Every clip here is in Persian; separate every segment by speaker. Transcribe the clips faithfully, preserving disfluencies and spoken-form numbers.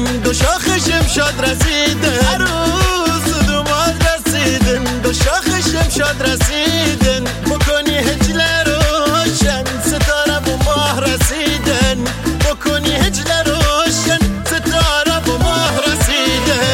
Speaker 1: دو شاخ شمشاد رسیدن، عروس دوماد رسیدن، دو شاخ شمشاد رسیدن. بکنی هجل روشن ستاره و ماه رسیدن، بکنی هجل روشن ستاره و ماه رسیدن.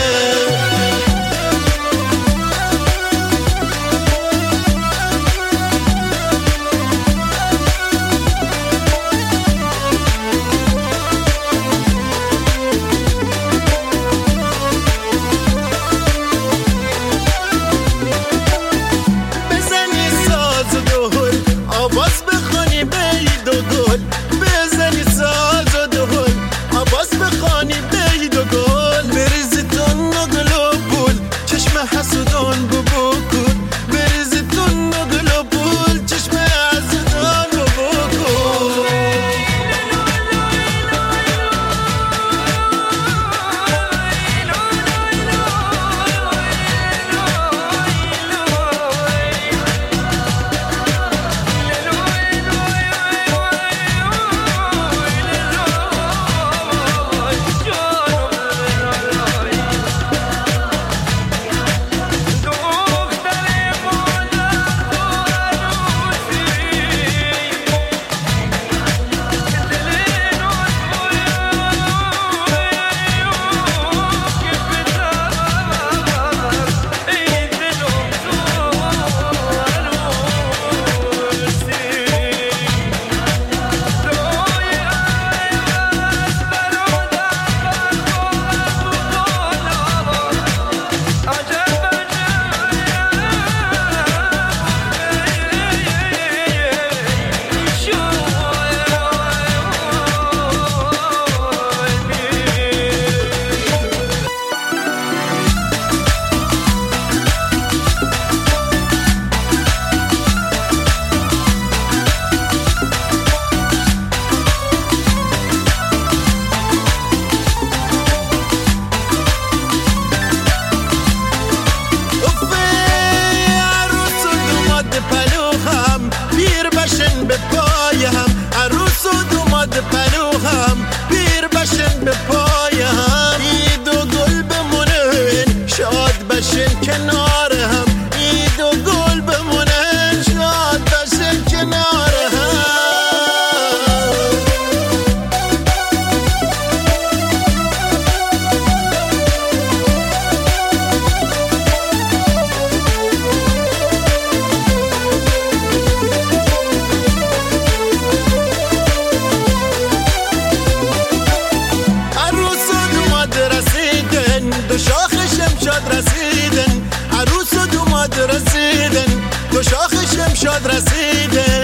Speaker 1: آواز بخوانی بید و گل، بزنی ساز و دهل، آواز بخوانی بید و گل. بریزی تون و گل و پول، چشم حسودان ببکن، بریزی تون و گل و پول، چشم حسودان ببکن. به پای هم عروس و دوماد پلو هم، پیر بشن به پای هم. اید و گل بمونن شاد بشن کنار هم، اید و گل بمونن شاد بشن کنار هم. دو شاخ شمشاد رسیدن، عروس و دوماد رسیدن، دو شاخ شمشاد رسیدن.